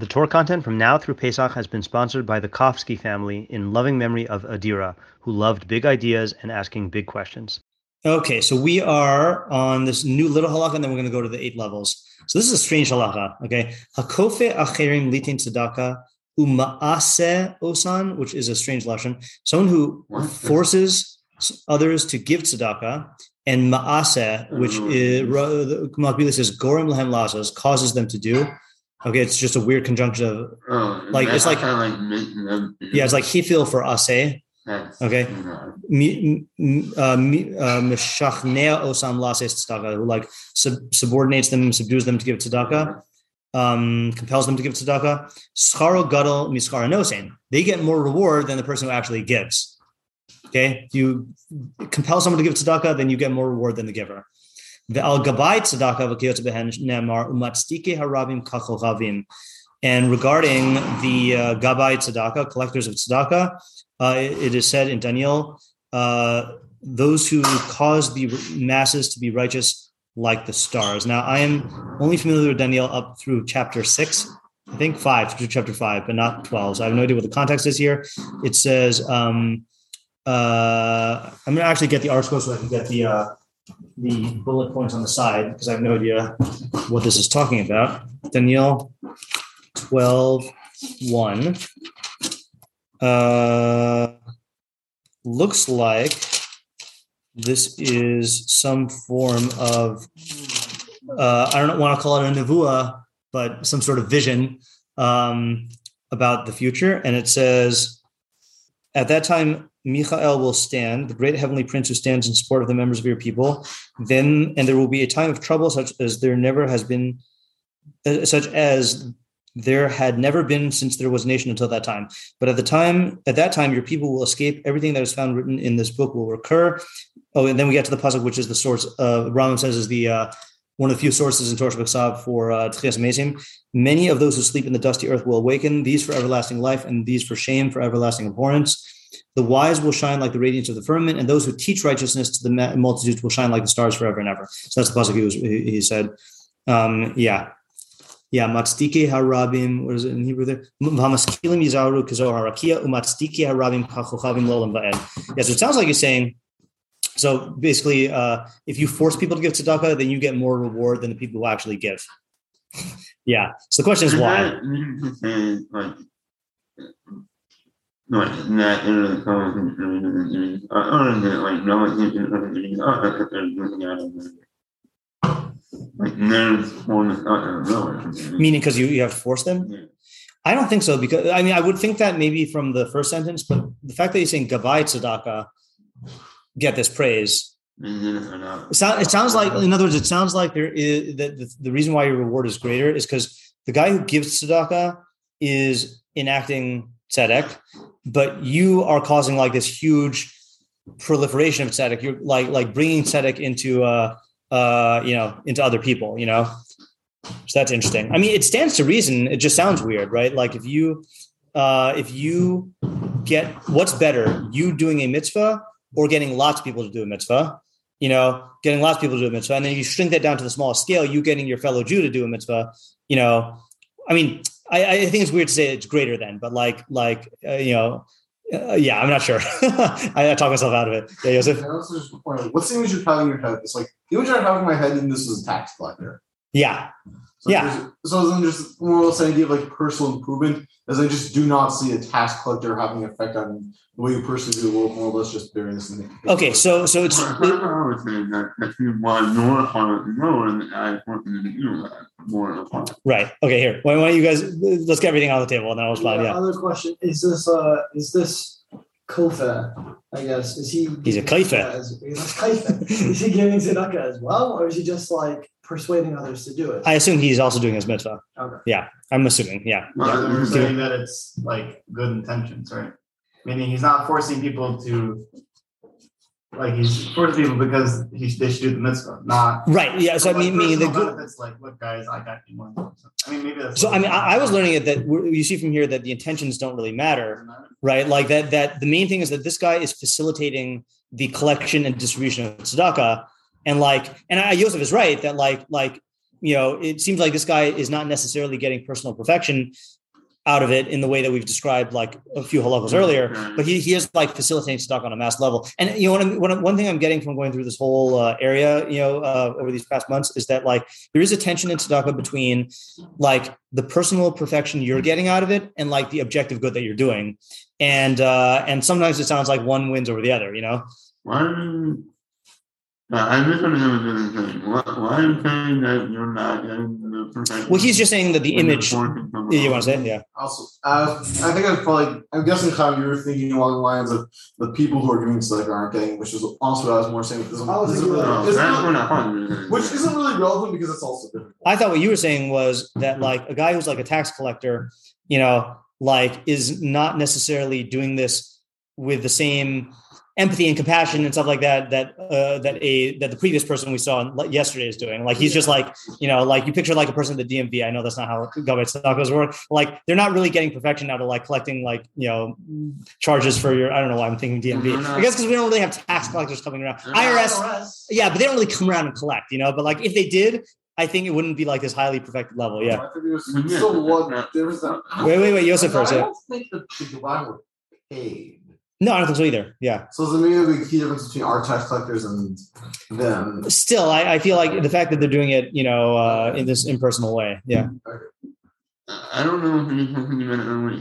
The Torah content from now through Pesach has been sponsored by the Kofsky family in loving memory of Adira, who loved big ideas and asking big questions. Okay, so we are on this new little halakha, and then we're going to go to the 8 levels. So this is a strange halakha, okay? Hakofe acherim litin tzedakah uma'aseh osan, which is a strange lashon. Someone who forces others to give tzedakah, and ma'aseh, which is, Makbili says, gorem lahem lasas, causes them to do. Okay, it's just a weird conjunction of, it's like hifil for aseh. Okay, meshachnea osam lases tzedakah, who like subordinates them, subdues them to give tzedakah, compels them to give tzedakah. Scharo gadol mischar nosein. They get more reward than the person who actually gives. Okay, if you compel someone to give tzedakah, then you get more reward than the giver. The al gabay tzedakah v'kiyotz behen nemar umatzdike harabim kachochavim. And regarding the gabay tzedakah, collectors of tzedakah, it is said in Daniel, those who cause the masses to be righteous like the stars. Now, I am only familiar with Daniel up through chapter 6, I think 5, through chapter 5, but not 12. So I have no idea what the context is here. It says, I'm going to actually get the article so I can get the bullet points on the side, because I have no idea what this is talking about. Daniel 12:1. Looks like this is some form of, I don't want to call it a nevuah, but some sort of vision about the future. And it says, at that time, Michael will stand, the great heavenly prince who stands in support of the members of your people. And there will be a time of trouble such as there had never been since there was a nation until that time. But at that time, your people will escape. Everything that is found written in this book will recur. Oh, and then we get to the pasuk, which is the source. Rambam says is the one of the few sources in Torah B'Ksav for Tchias Mesim. Many of those who sleep in the dusty earth will awaken. These for everlasting life, and these for shame, for everlasting abhorrence. The wise will shine like the radiance of the firmament, and those who teach righteousness to the multitudes will shine like the stars forever and ever. So that's the pasuk he said. Yeah, matzdike harabim. What is it in Hebrew there? V'hamaskilim yizaru k'zohar harakia umatzdike harabim kachochavim lolam va'ed. Yeah, so it sounds like you're saying. So basically, if you force people to give tzedakah, then you get more reward than the people who actually give. Yeah. So the question is why. Meaning because you have to force them? Yeah. I don't think so, because I would think that maybe from the first sentence, but the fact that he's saying gavai tzedakah, get this praise. It sounds like, in other words, it sounds like there is the reason why your reward is greater is because the guy who gives tzedakah is enacting tzedek, but you are causing like this huge proliferation of tzedek. You're like bringing tzedek into into other people, So that's interesting. It stands to reason. It just sounds weird, right? Like if you get, what's better, you doing a mitzvah or getting lots of people to do a mitzvah, getting lots of people to do a mitzvah. And then you shrink that down to the smallest scale, you getting your fellow Jew to do a mitzvah, I think it's weird to say it's greater than, but I'm not sure. I talk myself out of it. Yeah, Yosef? What's the image you're having in your head? It's like the image I have in my head, and this is a tax collector. Yeah. So then just more or less the idea of like personal improvement, as I just do not see a tax collector having an effect on the way you personally do the world, more or less just bearing this in the okay, so it's right. Okay, here. Why don't you guys let's get everything on the table and then I'll respond. Yeah. Other question. Is this Kofa, I guess? He's a Kaifa. Is he giving tzedakah as well, or is he just like persuading others to do it? I assume he's also doing his mitzvah. Okay. Yeah, I'm assuming. Yeah. We're saying that it's like good intentions, right? Meaning he's not forcing people to, like he's forcing people because they should do the mitzvah, not right. Yeah. So meaning the good. It's like, look, guys, I got you one. Maybe that's. So I was learning it that you see from here that the intentions don't really matter, right? Like that the main thing is that this guy is facilitating the collection and distribution of tzedakah, and Yosef is right that it seems like this guy is not necessarily getting personal perfection out of it in the way that we've described like a few halachos earlier, but he is like facilitating tzedakah on a mass level. And one thing I'm getting from going through this whole area, over these past months is that like there is a tension in tzedakah between like the personal perfection you're getting out of it and like the objective good that you're doing, and sometimes it sounds like one wins over the other. I misunderstood. Why are you saying that you're not getting the perfection? Well, he's just saying that the image. You want to say it? Yeah. Also, I think I'm guessing how you were thinking along the lines of the people who are giving tzedakah aren't getting, which is also what I was more saying. Which isn't really relevant because it's also different. I thought what you were saying was that like a guy who's like a tax collector, like is not necessarily doing this with the same empathy and compassion and stuff like that that the previous person we saw yesterday is doing. Like he's just like, like you picture like a person at the DMV. I know that's not how government tzedakahs work. Like they're not really getting perfection out of like collecting like, charges for your, I don't know why I'm thinking DMV. I guess because we don't really have tax collectors coming around. IRS. Yeah, but they don't really come around and collect, but like if they did, I think it wouldn't be like this highly perfected level. Yeah. Wait, Yosef first. I don't think that the Dubai were paid. No, I don't think so either. Yeah. So there's maybe a key difference between our tax collectors and them. Still, I feel like the fact that they're doing it, in this impersonal way. Yeah. I don't know if there's something about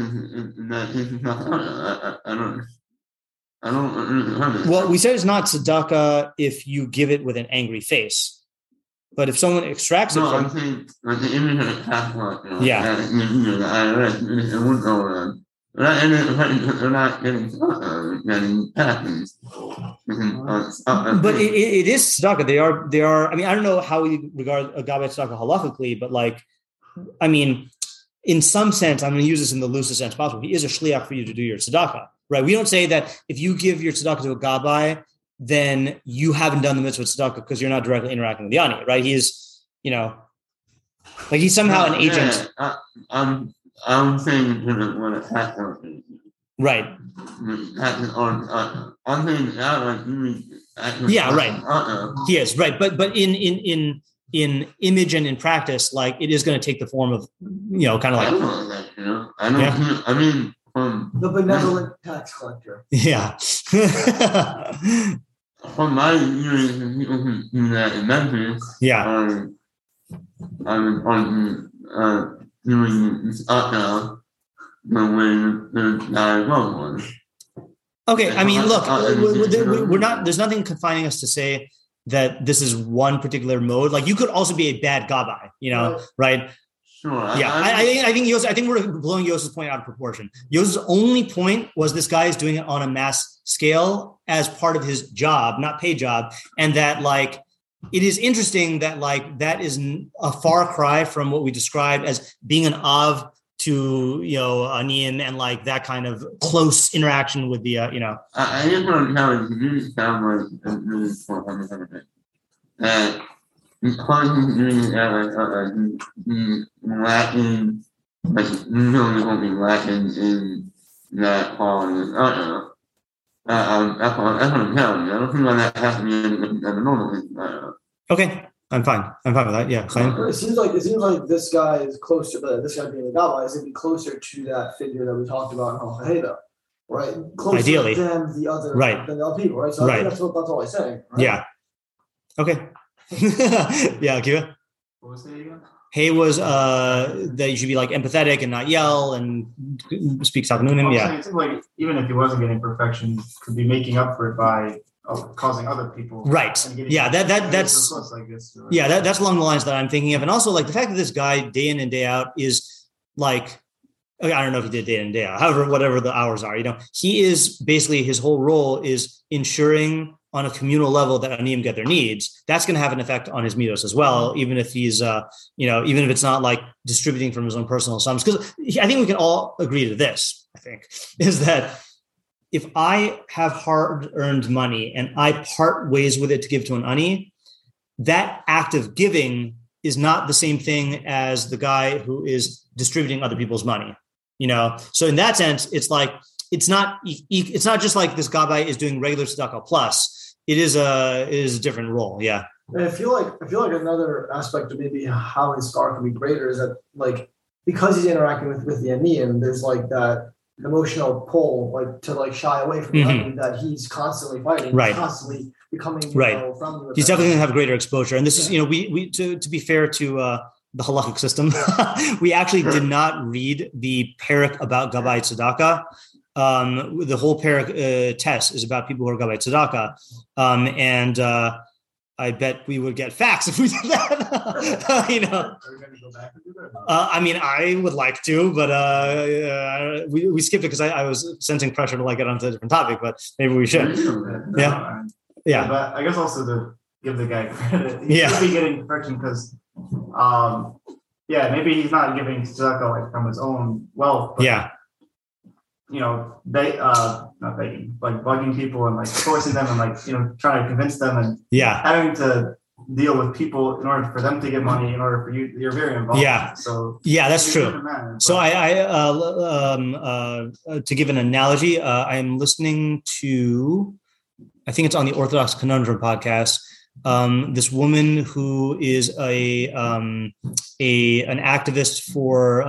I don't. Well, we said it's not tzedakah if you give it with an angry face, but if someone extracts it from, I'm saying like the image of a tax collector. Yeah. The IRS, it wouldn't go around. They're not getting patents. But it is tzedakah. They are. I mean, I don't know how we regard a gabbai tzedakah halakhically, but like, I mean, in some sense, I'm going to use this in the loosest sense possible. He is a shliach for you to do your tzedakah, right? We don't say that if you give your tzedakah to a gabbai, then you haven't done the mitzvah tzedakah because you're not directly interacting with the ani, right? He's, like he's somehow an agent. I'm saying when a tax collector is. Right. I'm saying that like yeah, right. He is right, but in image and in practice, like it is going to take the form of kind of like. I don't know that, I don't. Yeah. I mean, the benevolent tax collector. Yeah. From my experience with people who do that in Memphis. Yeah. Doing this the way the guy was. Okay, I mean, look, we're not. There's nothing confining us to say that this is one particular mode. Like you could also be a bad gabbai, right? Sure. Yeah, I think we're blowing Yosef's point out of proportion. Yosef's only point was this guy is doing it on a mass scale as part of his job, not paid job, and that like. It is interesting that like that is a far cry from what we described as being an av to aniyim and like that kind of close interaction with the I just want to tell you, it didn't sound like really for that because he's doing it lacking, like usually won't be lacking in that quality. That's what I'm telling you. I don't think that has to be anything abnormal. Okay, I'm fine with that. Yeah, it seems like this guy is closer. This guy being a gabbai is going to be closer to that figure that we talked about in Al Haheda, right? Closer ideally than the other, than the other people, right? So I think that's all I'm saying. Right? Yeah. Okay. Yeah, Akiva. What was it again? Hey was that you should be like empathetic and not yell and speak Saknunim. Yeah. It seems like even if he wasn't getting perfection, he could be making up for it by causing other people. Right. Yeah. That's like this, right? Yeah. That's along the lines that I'm thinking of, and also like the fact that this guy day in and day out is like. I don't know if he did day in and day out. However, whatever the hours are, he is basically his whole role is ensuring on a communal level that aniyim get their needs. That's going to have an effect on his midos as well, even if he's, even if it's not like distributing from his own personal sums. Because I think we can all agree to this, I think, is that if I have hard-earned money and I part ways with it to give to an ani, that act of giving is not the same thing as the guy who is distributing other people's money. So in that sense, it's like it's not just like this gabbai is doing regular tzedakah plus. It is a different role. Yeah. And I feel like another aspect of maybe how his scar can be greater is that like because he's interacting with the Aniyim, there's like that emotional pull like to like shy away from the enemy that he's constantly fighting, Right. he's constantly becoming friendly with He's them. definitely going to have greater exposure. And this is, we to be fair to the halakhic system, we actually did not read the parak about Gabbai Tzedakah. The whole parak test is about people who are Gabbai Tzedakah. And I bet we would get facts if we did that. Are we going to go back and do that? I mean, I would like to, but we skipped it because I was sensing pressure to like get onto a different topic, but maybe we should. Yeah. Yeah. But I guess also to give the guy credit, he Yeah. should be getting correction because, maybe he's not giving tzedakah like from his own wealth. But, Yeah. not begging, like bugging people and like forcing them and like trying to convince them and Yeah. having to deal with people in order for them to get money. In order for you, you're very involved. Yeah. So Yeah, that's you're a true. different man, So but- to give an analogy, I am listening to, I think it's on the Orthodox Conundrum podcast. This woman who is an activist for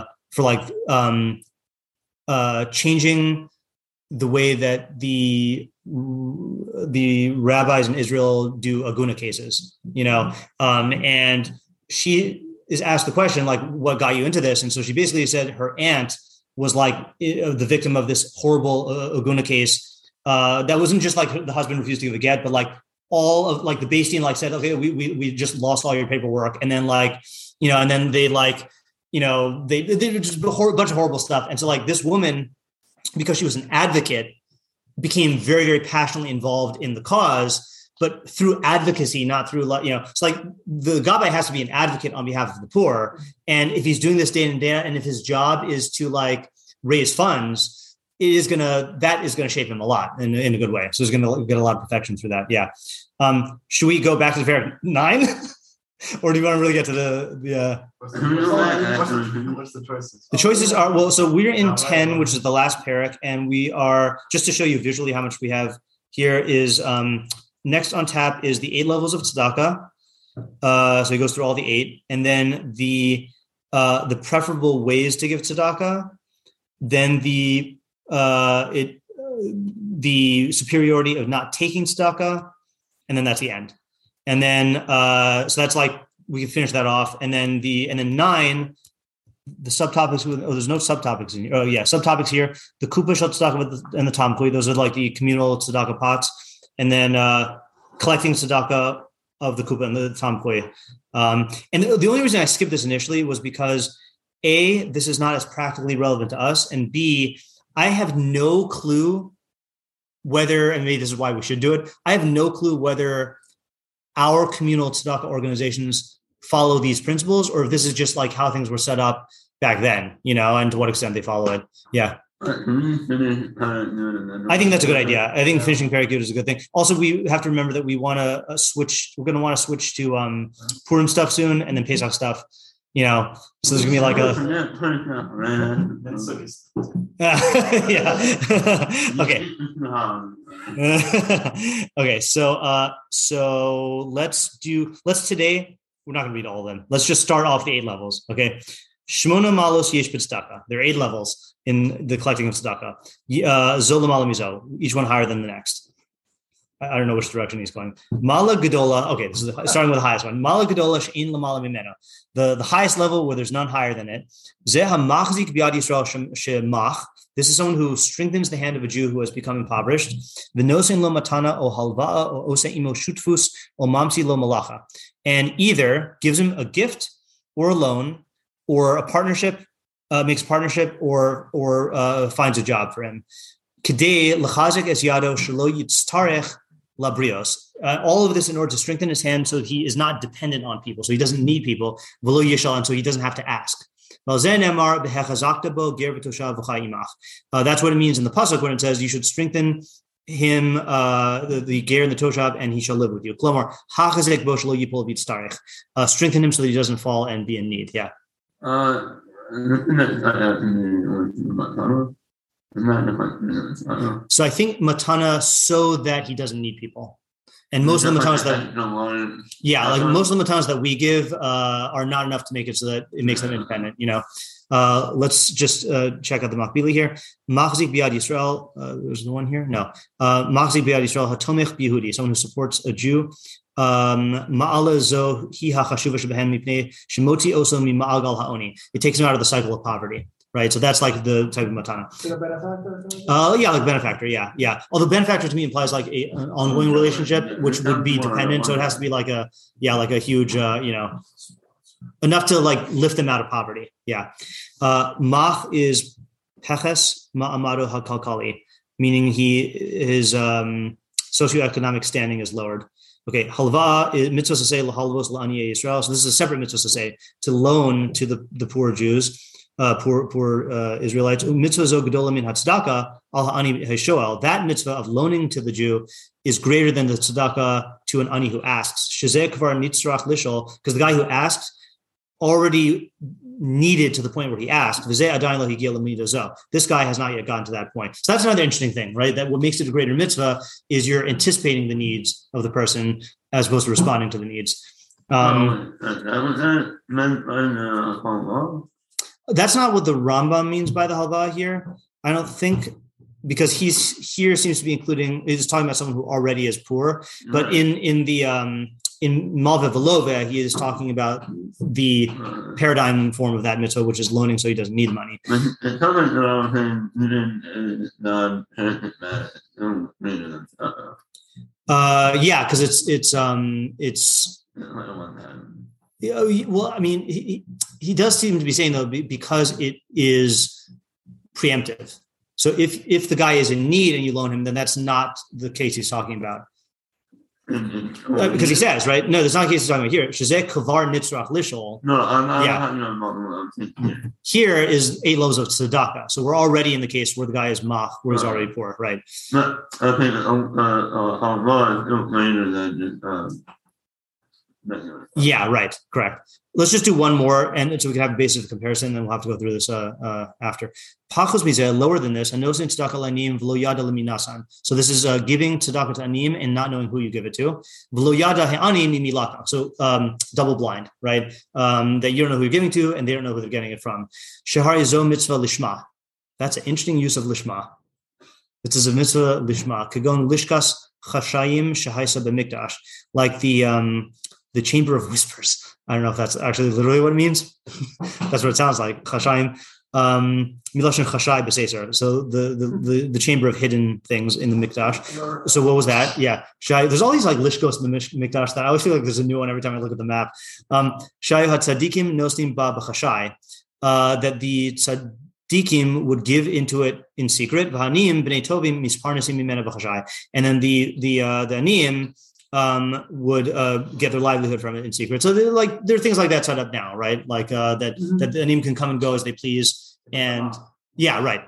changing the way that the rabbis in Israel do aguna cases, and she is asked the question, like, what got you into this? And so she basically said her aunt was like the victim of this horrible aguna case. That wasn't just like the husband refused to give a get, but like all of like the Beis Din like said, okay, we just lost all your paperwork. And then and then they they did just a bunch of horrible stuff. And so like this woman, because she was an advocate, became very, very passionately involved in the cause, but through advocacy, not through, it's like the gabbai has to be an advocate on behalf of the poor. And if he's doing this day in and day out, and if his job is to like raise funds, that is gonna shape him a lot in a good way. So he's gonna get a lot of perfection through that. Yeah. Should we go back to the parak 9? Or do you want to really get to the What's the choices? The choices are, so we're in 10, which is the last parak, and we are, just to show you visually how much we have here, is next on tap is the 8 levels of tzedakah. So he goes through all the 8, and then the preferable ways to give tzedakah, then the superiority of not taking tzedakah, and then that's the end. And then, so that's like, we can finish that off. And then 9, the subtopics, there's no subtopics in here. Oh yeah, subtopics here. The kupa shel tzedakah and the tamkui, those are like the communal tzedakah pots. And then collecting tzedakah of the kupa and the tamkui. And the only reason I skipped this initially was because A, this is not as practically relevant to us. And B, I have no clue whether, and maybe this is why we should do it, I have no clue whether our communal tzedakah organizations follow these principles, or if this is just like how things were set up back then, and to what extent they follow it. Yeah. I think that's a good idea. I think finishing Perek Yud is a good thing. Also, we have to remember that we want to switch. We're going to want to switch to Purim stuff soon, and then Pesach stuff. So there's going to be like yeah. Okay. Okay. So let's today, we're not going to read all of them. Let's just start off the 8 levels. Okay. Shmona malos yesh b'tzedakah. There are 8 levels in the collecting of tzedakah. Zo l'mala mizo, each one higher than the next. I don't know which direction he's going. Mala gedola. Okay, this is starting with the highest one. Mala gedola she'in l'mala mimeno. The highest level where there's none higher than it. Zeh hamachzik b'yad Yisrael shemach. This is someone who strengthens the hand of a Jew who has become impoverished. V'nosein lo matana o halva'a o ose imo shutfus o mamsi lo malacha. And either gives him a gift or a loan or a partnership, makes a partnership or finds a job for him. Kedei l'chazik es yado shelo yitztarech labrios. All of this in order to strengthen his hand so he is not dependent on people, so he doesn't need people. V'lo yishal, and so he doesn't have to ask. That's what it means in the pasuk when it says you should strengthen him, the ger and the toshav, and he shall live with you. Strengthen him so that he doesn't fall and be in need. Yeah. So I think matana so that he doesn't need people. And most of the matanos that that most of the matanos that we give are not enough to make it so that it makes them independent. Let's just check out the Makbili here. Machzik Biad Yisrael. There's the one here. No. Machzik Biad Yisrael Hatomich Bihudi, someone who supports a Jew. Ma'ala zo hi hachashuva shebehem mipnei shemoti oso mi ma'agal ha'oni. It takes him out of the cycle of poverty. Right, so that's like the type of matana. Like a benefactor? Like benefactor, yeah. Although benefactor to me implies like an ongoing relationship, which would be dependent. So it has to be like a huge, enough to like lift them out of poverty. Yeah. Mach is peches ma'amado hakalkali, meaning his socioeconomic standing is lowered. Okay, halva is mitzvah to say lahalvos la'aniyei Yisrael. So this is a separate mitzvah to say to loan to the poor Jews. Poor Israelites. Mitzvah zo gedola min hatzedakah al ha'ani hashoel. That mitzvah of loaning to the Jew is greater than the tzedakah to an ani who asks. Shezeh kvar nitzrach lishol, because the guy who asks already needed to the point where he asked. V'zeh adayin lo higia l'midah zo. This guy has not yet gotten to that point. So that's another interesting thing, right? That what makes it a greater mitzvah is you're anticipating the needs of the person as opposed to responding to the needs. That's not what the Rambam means by the halva here. I don't think, because he's here seems to be he's talking about someone who already is poor. But in Malveh Velove, he is talking about the paradigm form of that mitzvah, which is loaning so he doesn't need money. Because it's. Well, I mean, he does seem to be saying, though, because it is preemptive. So if the guy is in need and you loan him, then that's not the case he's talking about. Because he says, right? No, that's not the case he's talking about here. Shezeh kavar nitzrach lishol. No, Here is 8 loaves of tzedakah. So we're already in the case where the guy is mach, where he's already poor, right? I think Yeah, right. Correct. Let's just do one more, and so we can have a basis of comparison, and we'll have to go through this after. Pachos mizeh, lower than this, anosin tzedakah lanim v'lo yada leminasan. So this is giving tzedakah to anim and not knowing who you give it to. V'lo yada he'ani mimilata. So double blind, right? That you don't know who you're giving to, and they don't know who they're getting it from. Shehar yizo mitzvah lishma. That's an interesting use of lishma. This is a mitzvah lishma. Kagon lishkas chashayim shehaisa b'mikdash, like the chamber of whispers. I don't know if that's actually literally what it means. That's what it sounds like. Chashayim, miloshin chashay b'seser. So the chamber of hidden things in the mikdash. So what was that? Yeah, there's all these like lishkos in the mikdash that I always feel like there's a new one every time I look at the map. Shayu hatzadikim nostim ba b'chashay. That the tzadikim would give into it in secret. V'hanim b'nei tovim misparnasim mimena b'chashay. And then the aniyim would get their livelihood from it in secret. So there are things like that set up now, right? Like that the anim can come and go as they please. And yeah, right.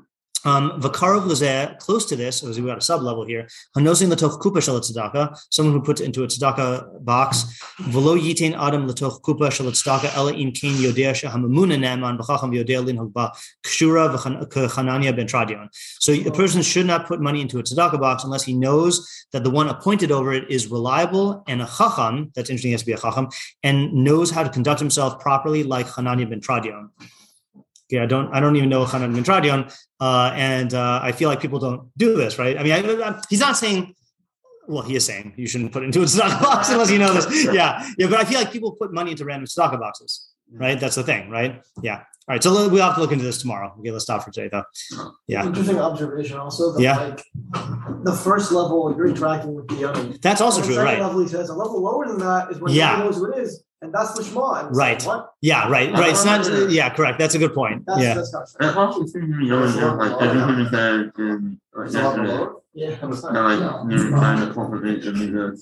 Vakarov Lazeh, close to this, as we got a sub-level here, Hanosin Latoch Kupa Shalat Tzedakah, someone who puts into a tzedakah box, Velo Yitain Adam Latoch Kupa Shalat Tzedakah, Ela Im Kain Yodea Shahamamuna Naman, Bachacham Yodea Lin Hogba, Kshura Chanania Ben Tradion. So a person should not put money into a tzedakah box unless he knows that the one appointed over it is reliable and a chacham, that's interesting, he has to be a chacham, and knows how to conduct himself properly like Chanania Ben Tradion. Okay, I don't even know Hanan ben Tradion, and I feel like people don't do this, right? I mean, he's not saying, well, he is saying you shouldn't put it into a tzedakah box unless you know this. Yeah, but I feel like people put money into random tzedakah boxes, right? That's the thing, right? Yeah. All right, so we'll have to look into this tomorrow. Okay, let's stop for today, though. Yeah. Interesting observation also. That, like the first level, you're interacting with the young. That's also true, right? Level, he says a level lower than that is when he knows what it is. And that's the Shema. Right. Like, what? Yeah, right. It's not, correct. That's a good point. That's yeah. That's not true. It also seems to me like everything is said in yesterday. Yeah. And like you're trying to cultivate it because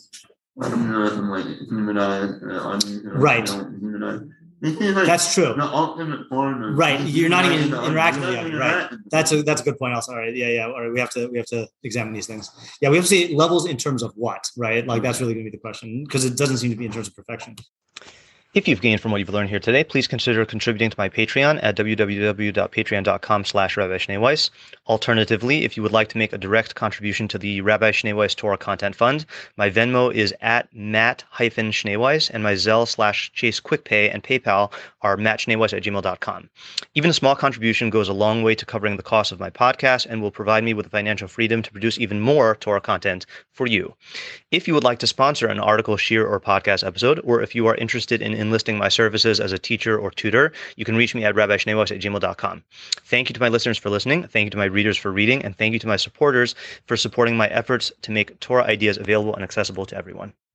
like humanize, right. Humanize. Like that's true. The ultimate form of right. You're not even interacting with the other. Right. That's a good point also. All right. Yeah. All right. We have to examine these things. Yeah. We have to see levels in terms of what, right? Like that's really going to be the question because it doesn't seem to be in terms of perfection. If you've gained from what you've learned here today, please consider contributing to my Patreon at www.patreon.com/Rabbi Schneeweiss. Alternatively, if you would like to make a direct contribution to the Rabbi Schneeweiss Torah Content Fund, my Venmo is at Matt-Schneeweiss, and my Zelle/Chase QuickPay and PayPal are mattschneeweiss@gmail.com. Even a small contribution goes a long way to covering the cost of my podcast and will provide me with the financial freedom to produce even more Torah content for you. If you would like to sponsor an article, shiur, or podcast episode, or if you are interested in enlisting my services as a teacher or tutor, you can reach me at rabbischneeweiss@gmail.com. Thank you to my listeners for listening. Thank you to my readers for reading. And thank you to my supporters for supporting my efforts to make Torah ideas available and accessible to everyone.